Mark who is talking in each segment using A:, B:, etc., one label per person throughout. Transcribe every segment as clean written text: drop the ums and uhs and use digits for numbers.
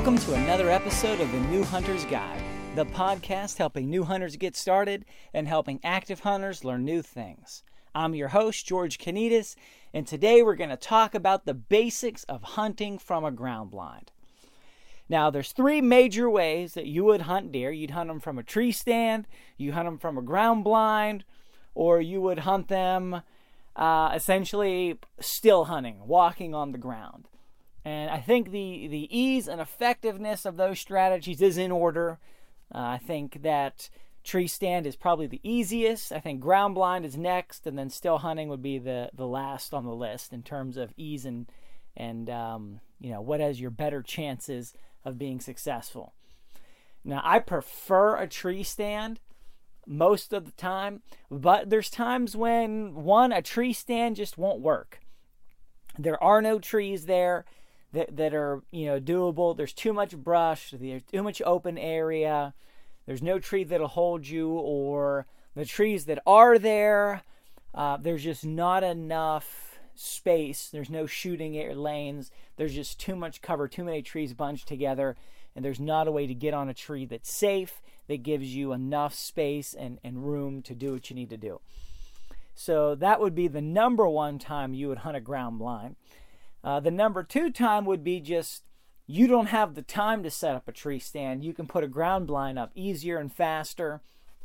A: Welcome to another episode of The New Hunter's Guide, the podcast helping new hunters get started and helping active hunters learn new things. I'm your host, George Kanitas, and today we're going to talk about the basics of hunting from a ground blind. Now, there's three major ways that you would hunt deer. You'd hunt them from a tree stand, you hunt them from a ground blind, or you would hunt them essentially still hunting, walking on the ground. And I think the ease and effectiveness of those strategies is in order. I think that tree stand is probably the easiest. I think ground blind is next, and then still hunting would be the last on the list in terms of ease and what has your better chances of being successful. Now, I prefer a tree stand most of the time, but there's times when, a tree stand just won't work. There are no trees there that are, doable. There's too much brush, there's too much open area, there's no tree that'll hold you, or the trees that are there, there's just not enough space. There's no shooting lanes. There's just too much cover, too many trees bunched together, and there's not a way to get on a tree that's safe, that gives you enough space and room to do what you need to do. So that would be the number one time you would hunt a ground blind. The number two time would be just you don't have the time to set up a tree stand. You can put a ground blind up easier and faster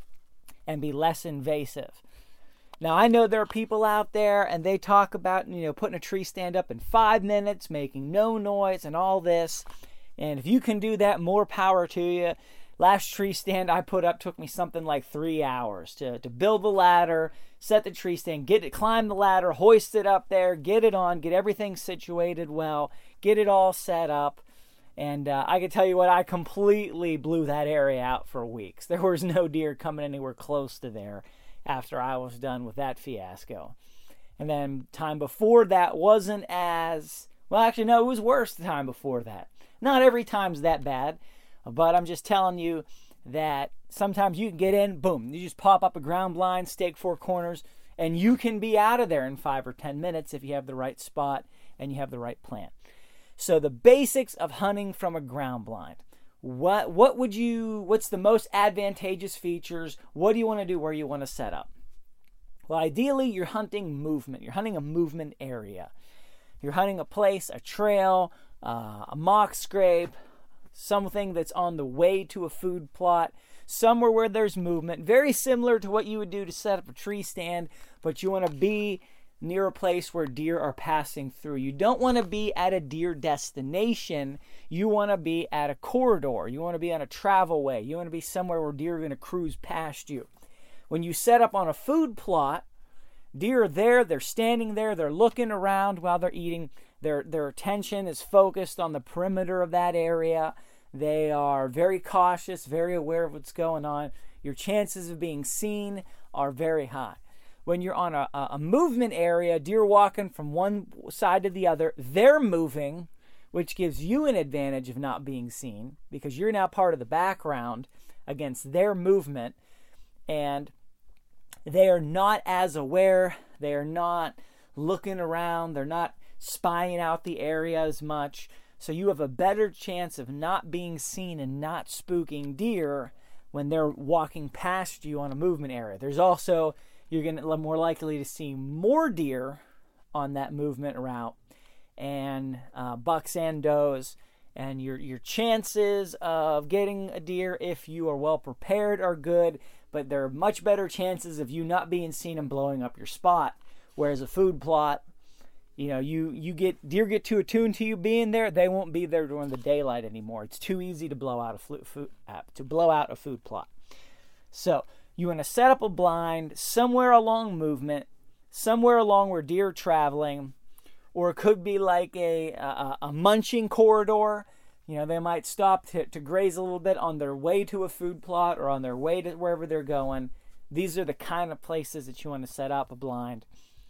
A: and be less invasive. Now, I know there are people out there and they talk about, putting a tree stand up in 5 minutes, making no noise and all this. And if you can do that, more power to you. Last tree stand I put up took me something like 3 hours to build the ladder, set the tree stand, climb the ladder, hoist it up there, get it on, get everything situated well, get it all set up. And I can tell you what, I completely blew that area out for weeks. There was no deer coming anywhere close to there after I was done with that fiasco. And then time before that wasn't as, well, actually, no, it was worse the time before that. Not every time's that bad. But I'm just telling you that sometimes you can get in, boom, you just pop up a ground blind, stake 4 corners, and you can be out of there in 5 or 10 minutes if you have the right spot and you have the right plan. So the basics of hunting from a ground blind. What's the most advantageous features? What do you want to do? Where you want to set up? Well, ideally, you're hunting movement. You're hunting a movement area. You're hunting a place, a trail, a mock scrape, something that's on the way to a food plot, somewhere where there's movement, very similar to what you would do to set up a tree stand, but you want to be near a place where deer are passing through. You don't want to be at a deer destination. You want to be at a corridor. You want to be on a travel way. You want to be somewhere where deer are going to cruise past you. When you set up on a food plot, deer are there, they're standing there, they're looking around while they're eating. Their attention is focused on the perimeter of that area. They are very cautious, very aware of what's going on. Your chances of being seen are very high. When you're on a movement area, deer walking from one side to the other, they're moving, which gives you an advantage of not being seen because you're now part of the background against their movement, and they are not as aware. They are not looking around. They're not spying out the area as much, so you have a better chance of not being seen and not spooking deer when they're walking past you on a movement area. There's also, you're going to more likely to see more deer on that movement route, and bucks and does, and your chances of getting a deer, if you are well prepared, are good, but there are much better chances of you not being seen and blowing up your spot, whereas a food plot, deer get too attuned to you being there. They won't be there during the daylight anymore. It's too easy to blow out a food plot. So you want to set up a blind somewhere along movement, somewhere along where deer are traveling, or it could be like a munching corridor. They might stop to graze a little bit on their way to a food plot or on their way to wherever they're going. These are the kind of places that you want to set up a blind.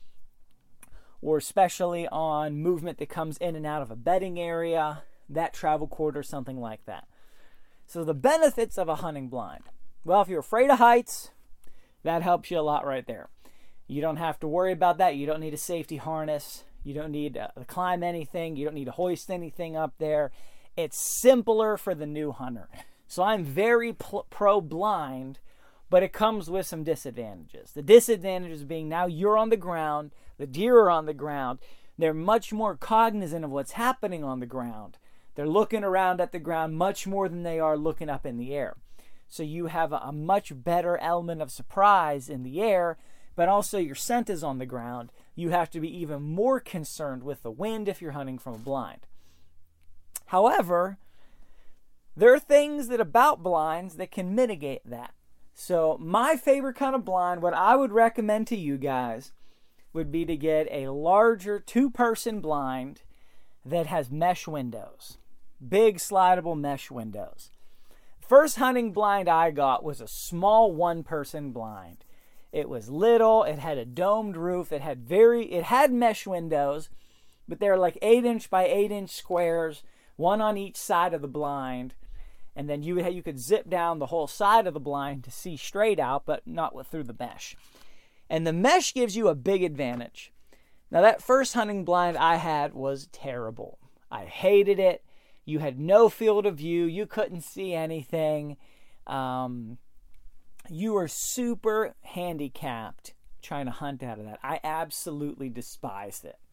A: Or especially on movement that comes in and out of a bedding area, that travel corridor, something like that. So the benefits of a hunting blind. Well, if you're afraid of heights, that helps you a lot right there. You don't have to worry about that. You don't need a safety harness. You don't need to climb anything. You don't need to hoist anything up there. It's simpler for the new hunter. So I'm very pro-blind, but it comes with some disadvantages. The disadvantages being now you're on the ground, the deer are on the ground, they're much more cognizant of what's happening on the ground. They're looking around at the ground much more than they are looking up in the air. So you have a much better element of surprise in the air, but also your scent is on the ground. You have to be even more concerned with the wind if you're hunting from a blind. However, there are things about blinds that can mitigate that. So my favorite kind of blind, what I would recommend to you guys, would be to get a larger 2-person blind that has mesh windows. Big slidable mesh windows. First hunting blind I got was a small 1-person blind. It was little, it had a domed roof, it had mesh windows, but they're like 8-inch by 8-inch squares, one on each side of the blind. And then you could zip down the whole side of the blind to see straight out, but not through the mesh. And the mesh gives you a big advantage. Now, that first hunting blind I had was terrible. I hated it. You had no field of view. You couldn't see anything. You were super handicapped trying to hunt out of that. I absolutely despised it.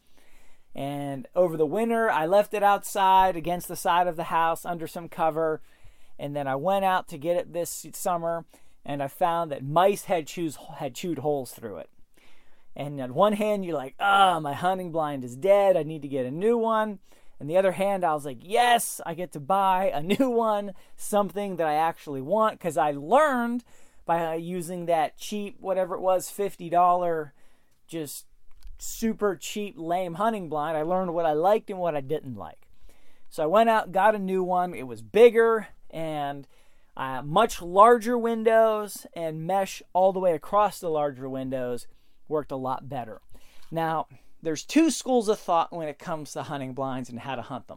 A: And over the winter, I left it outside against the side of the house under some cover. And then I went out to get it this summer, and I found that mice had chewed holes through it. And on one hand, you're like, my hunting blind is dead. I need to get a new one. And the other hand, I was like, yes, I get to buy a new one, something that I actually want, because I learned by using that cheap, whatever it was, $50, just super cheap, lame hunting blind. I learned what I liked and what I didn't like. So I went out, got a new one. It was bigger and much larger windows, and mesh all the way across the larger windows worked a lot better. Now, there's 2 schools of thought when it comes to hunting blinds and how to hunt them.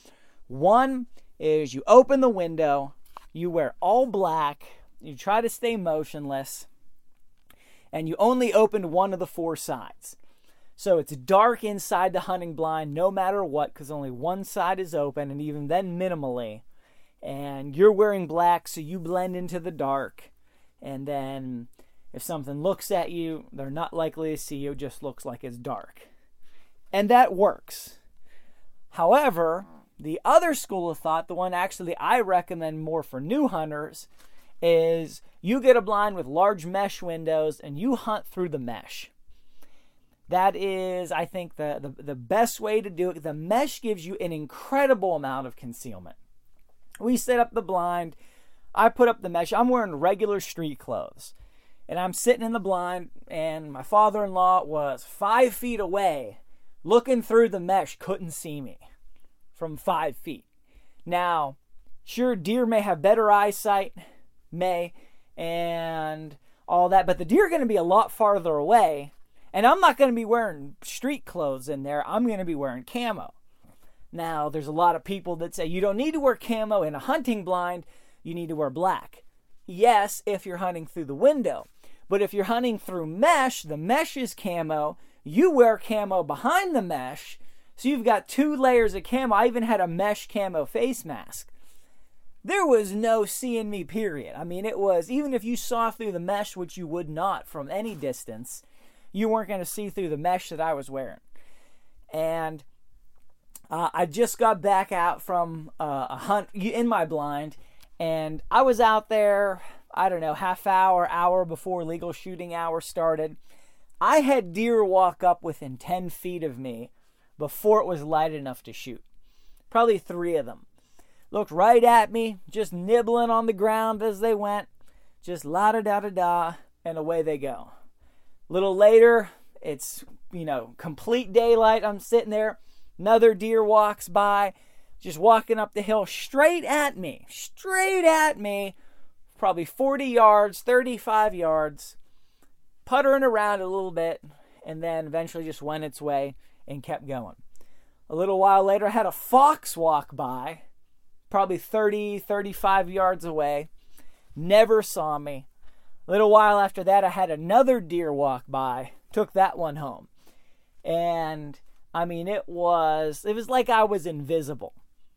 A: One is you open the window, you wear all black, you try to stay motionless, and you only open one of the 4 sides. So it's dark inside the hunting blind no matter what, because only one side is open, and even then minimally. And you're wearing black, so you blend into the dark. And then if something looks at you, they're not likely to see you. It just looks like it's dark. And that works. However, the other school of thought, the one actually I recommend more for new hunters, is you get a blind with large mesh windows and you hunt through the mesh. That is, I think, the best way to do it. The mesh gives you an incredible amount of concealment. We set up the blind. I put up the mesh. I'm wearing regular street clothes. And I'm sitting in the blind, and my father-in-law was 5 feet away, looking through the mesh, couldn't see me from 5 feet. Now, sure, deer may have better eyesight, and all that, but the deer are going to be a lot farther away, and I'm not going to be wearing street clothes in there. I'm going to be wearing camo. Now, there's a lot of people that say you don't need to wear camo in a hunting blind, you need to wear black. Yes, if you're hunting through the window. But if you're hunting through mesh, the mesh is camo, you wear camo behind the mesh, so you've got 2 layers of camo. I even had a mesh camo face mask. There was no seeing me, period. I mean, it was, even if you saw through the mesh, which you would not from any distance, you weren't going to see through the mesh that I was wearing. And I just got back out from a hunt in my blind, and I was out there, I don't know, half hour before legal shooting hour started. I had deer walk up within 10 feet of me before it was light enough to shoot. Probably 3 of them. Looked right at me, just nibbling on the ground as they went. Just la-da-da-da-da, and away they go. A little later, it's, complete daylight. I'm sitting there. Another deer walks by, just walking up the hill straight at me. Probably 40 yards, 35 yards, puttering around a little bit, and then eventually just went its way and kept going. A little while later, I had a fox walk by, probably 30, 35 yards away, never saw me. A little while after that, I had another deer walk by, took that one home. And, I mean, it was like I was invisible.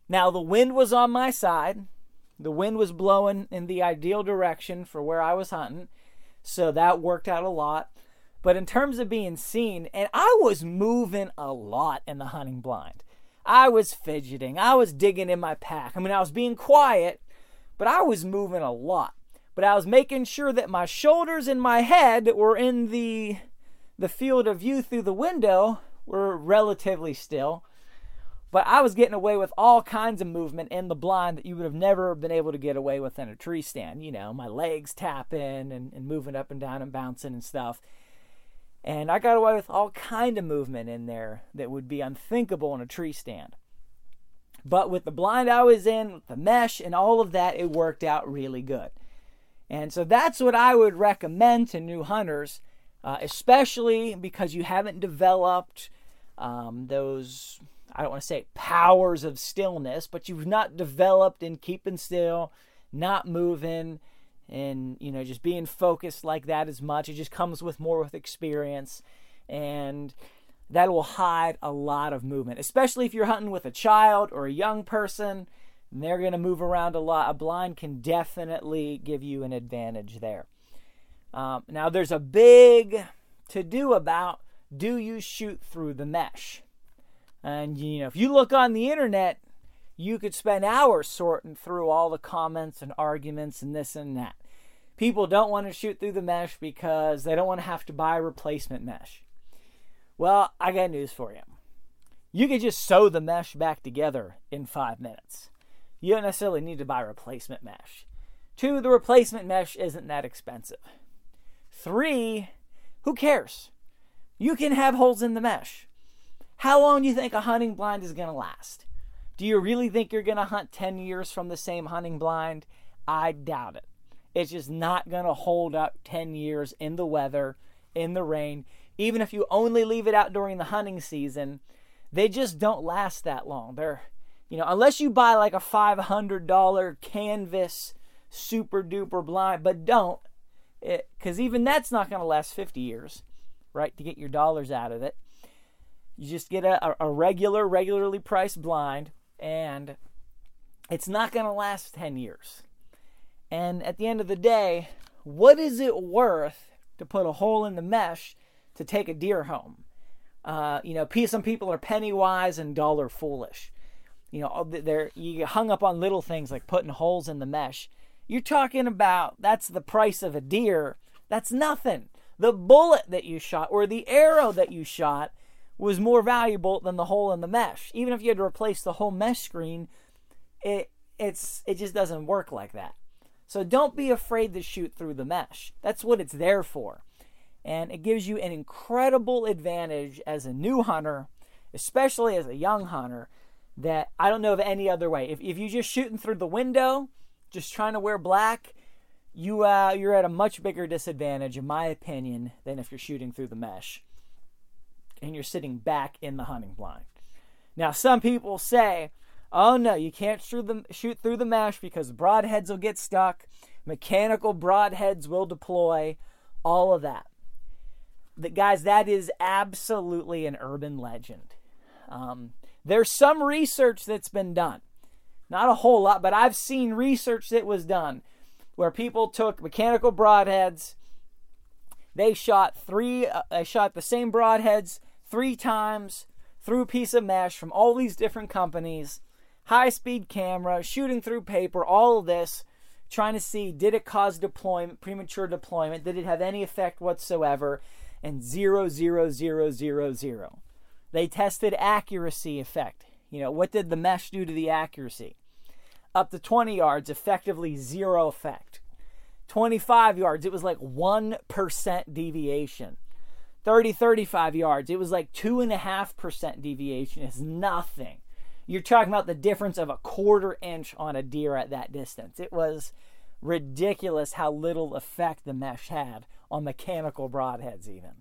A: Now, the wind was on my side. The wind was blowing in the ideal direction for where I was hunting, so that worked out a lot. But in terms of being seen, and I was moving a lot in the hunting blind. I was fidgeting. I was digging in my pack. I mean, I was being quiet, but I was moving a lot. But I was making sure that my shoulders and my head were in the field of view through the window were relatively still. But I was getting away with all kinds of movement in the blind that you would have never been able to get away with in a tree stand. You know, my legs tapping and moving up and down and bouncing and stuff. And I got away with all kind of movement in there that would be unthinkable in a tree stand. But with the blind I was in, with the mesh and all of that, it worked out really good. And so that's what I would recommend to new hunters, especially because you haven't developed those, I don't want to say powers of stillness, but you've not developed in keeping still, not moving, and, you know, just being focused like that as much. It just comes with more with experience, and that will hide a lot of movement, especially if you're hunting with a child or a young person, and they're going to move around a lot. A blind can definitely give you an advantage there. Now, there's a big to-do about, do you shoot through the mesh? And, you know, if you look on the internet, you could spend hours sorting through all the comments and arguments and this and that. People don't want to shoot through the mesh because they don't want to have to buy a replacement mesh. Well, I got news for you. You can just sew the mesh back together in 5 minutes. You don't necessarily need to buy replacement mesh. 2, the replacement mesh isn't that expensive. 3, who cares? You can have holes in the mesh. How long do you think a hunting blind is going to last? Do you really think you're going to hunt 10 years from the same hunting blind? I doubt it. It's just not going to hold up 10 years in the weather, in the rain. Even if you only leave it out during the hunting season, they just don't last that long. They're, you know, unless you buy like a $500 canvas super duper blind, but don't, because even that's not going to last 50 years, right, to get your dollars out of it. You just get a regularly priced blind, and it's not going to last 10 years. And at the end of the day, what is it worth to put a hole in the mesh to take a deer home? You know, some people are penny wise and dollar foolish. You know, you get hung up on little things like putting holes in the mesh. You're talking about, that's the price of a deer. That's nothing. The bullet that you shot or the arrow that you shot was more valuable than the hole in the mesh. Even if you had to replace the whole mesh screen, it just doesn't work like that. So don't be afraid to shoot through the mesh. That's what it's there for. And it gives you an incredible advantage as a new hunter, especially as a young hunter, that I don't know of any other way. If you're just shooting through the window, just trying to wear black, you're at a much bigger disadvantage, in my opinion, than if you're shooting through the mesh and you're sitting back in the hunting blind. Now, some people say, oh no, you can't shoot through the mesh because broadheads will get stuck, mechanical broadheads will deploy, all of that. Guys, that is absolutely an urban legend. There's some research that's been done. Not a whole lot, but I've seen research that was done where people took mechanical broadheads. They shot the same broadheads 3 times through a piece of mesh from all these different companies. High-speed camera, shooting through paper, all of this, trying to see, did it cause deployment, premature deployment? Did it have any effect whatsoever? And 0, 0, 0, 0, 0. They tested accuracy effect. You know, what did the mesh do to the accuracy? Up to 20 yards, effectively 0 effect. 25 yards, it was like 1% deviation. 30, 35 yards, it was like 2.5% deviation. It's nothing. You're talking about the difference of a 1/4 inch on a deer at that distance. It was ridiculous how little effect the mesh had on mechanical broadheads even.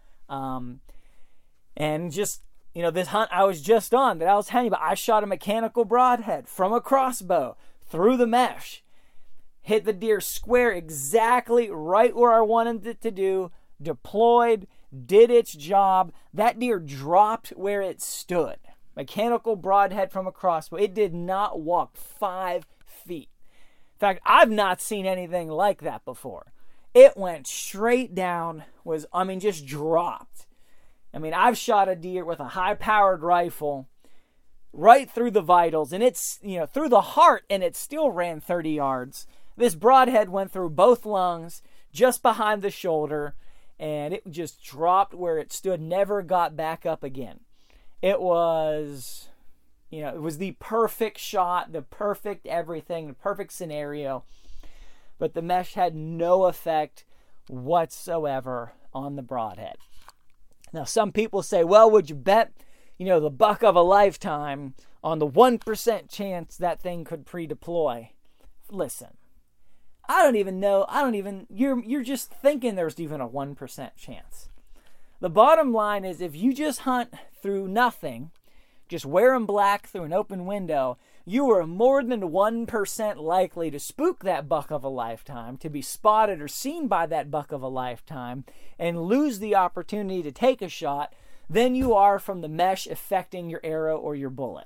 A: And just, you know, this hunt I was just on that I was telling you about, I shot a mechanical broadhead from a crossbow through the mesh. Hit the deer square exactly right where I wanted it to do, deployed, did its job. That deer dropped where it stood. mechanical broadhead from a crossbow. It did not walk 5 feet. In fact, I've not seen anything like that before. It went straight down, just dropped. I've shot a deer with a high-powered rifle right through the vitals, and it's, through the heart, and it still ran 30 yards. This broadhead went through both lungs, just behind the shoulder, and it just dropped where it stood, never got back up again. It was, it was the perfect shot, the perfect everything, the perfect scenario, but the mesh had no effect whatsoever on the broadhead. Now, some people say, well, would you bet, the buck of a lifetime on the 1% chance that thing could pre-deploy? Listen, I don't even know. You're just thinking there's even a 1% chance. The bottom line is, if you just hunt through nothing, just wearing black through an open window, you are more than 1% likely to spook that buck of a lifetime, to be spotted or seen by that buck of a lifetime, and lose the opportunity to take a shot than you are from the mesh affecting your arrow or your bullet.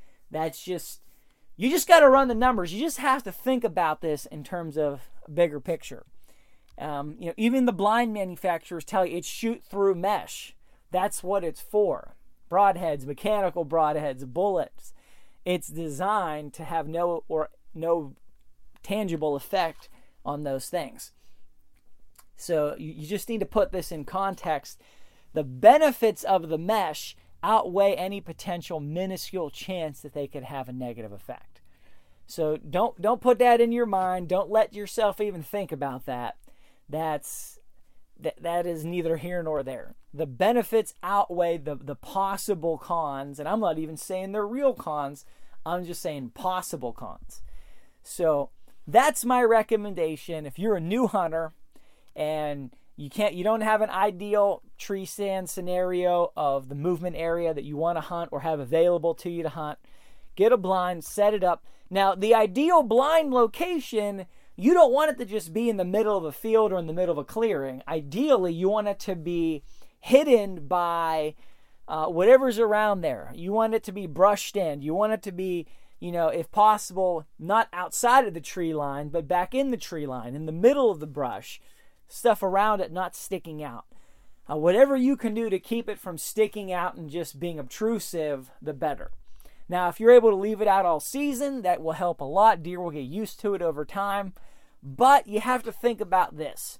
A: You just got to run the numbers. You just have to think about this in terms of a bigger picture. Even the blind manufacturers tell you it's shoot through mesh. That's what it's for. Broadheads, mechanical broadheads, bullets. It's designed to have no tangible effect on those things. So you just need to put this in context. The benefits of the mesh outweigh any potential minuscule chance that they could have a negative effect. So don't put that in your mind. Don't let yourself even think about that. That is neither here nor there. The benefits outweigh the possible cons, and I'm not even saying they're real cons. I'm just saying possible cons. So that's my recommendation. If you're a new hunter and you don't have an ideal tree stand scenario of the movement area that you want to hunt or have available to you to hunt, get a blind, set it up. Now, the ideal blind location, you don't want it to just be in the middle of a field or in the middle of a clearing. Ideally, you want it to be hidden by whatever's around there. You want it to be brushed in. You want it to be, if possible, not outside of the tree line, but back in the tree line, in the middle of the brush. Stuff around it not sticking out. Whatever you can do to keep it from sticking out and just being obtrusive, the better. Now, if you're able to leave it out all season, that will help a lot. Deer will get used to it over time. But you have to think about this.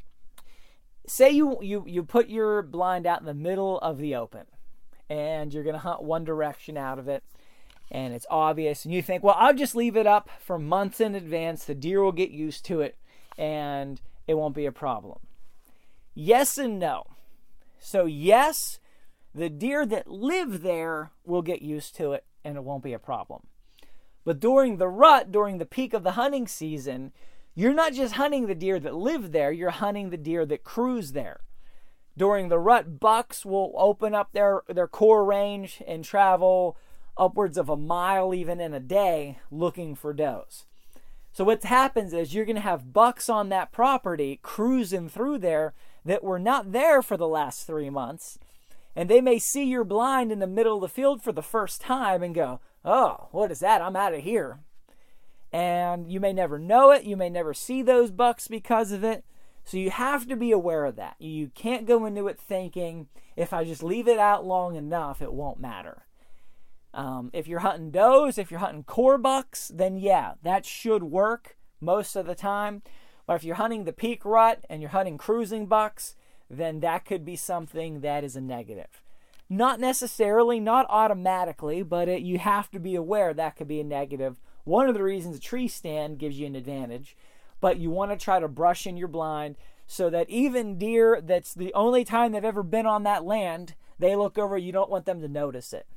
A: Say you put your blind out in the middle of the open, and you're going to hunt one direction out of it, and it's obvious, and you think, well, I'll just leave it up for months in advance. The deer will get used to it, and it won't be a problem. Yes and no. So yes, the deer that live there will get used to it, and it won't be a problem. But during the rut, during the peak of the hunting season, you're not just hunting the deer that live there, you're hunting the deer that cruise there. During the rut, bucks will open up their core range and travel upwards of a mile even in a day looking for does. So what happens is you're going to have bucks on that property cruising through there that were not there for the last 3 months. And they may see your blind in the middle of the field for the first time and go, oh, what is that? I'm out of here. And you may never know it. You may never see those bucks because of it. So you have to be aware of that. You can't go into it thinking, if I just leave it out long enough, it won't matter. If you're hunting does, if you're hunting core bucks, then yeah, that should work most of the time. But if you're hunting the peak rut and you're hunting cruising bucks, then that could be something that is a negative. Not necessarily, not automatically, but you have to be aware that could be a negative. One of the reasons a tree stand gives you an advantage, but you want to try to brush in your blind so that even deer that's the only time they've ever been on that land, they look over, you don't want them to notice it.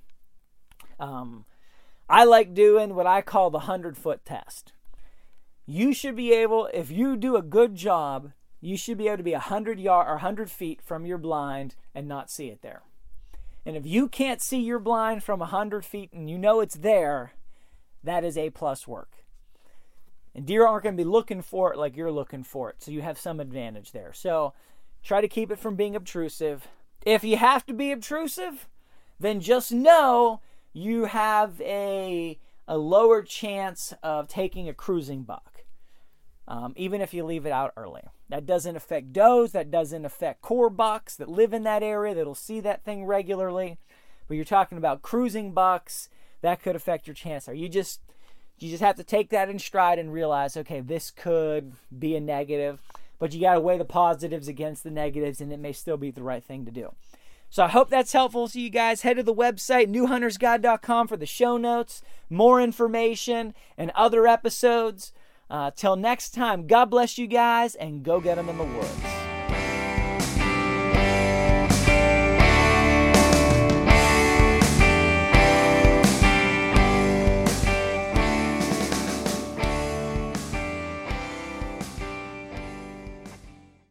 A: I like doing what I call the 100-foot test. You should be able, if you do a good job, you should be able to be 100 feet from your blind and not see it there. And if you can't see your blind from 100 feet and you know it's there, that is A+ work. And deer aren't going to be looking for it like you're looking for it, so you have some advantage there. So try to keep it from being obtrusive. If you have to be obtrusive, then just know you have a lower chance of taking a cruising buck, even if you leave it out early. That doesn't affect does, that doesn't affect core bucks that live in that area that'll see that thing regularly. But you're talking about cruising bucks, that could affect your chance there. You just have to take that in stride and realize, okay, this could be a negative, but you got to weigh the positives against the negatives, and it may still be the right thing to do. So I hope that's helpful to you guys. Head to the website, newhuntersguide.com, for the show notes, more information, and other episodes. Till next time, God bless you guys, and go get them in the woods.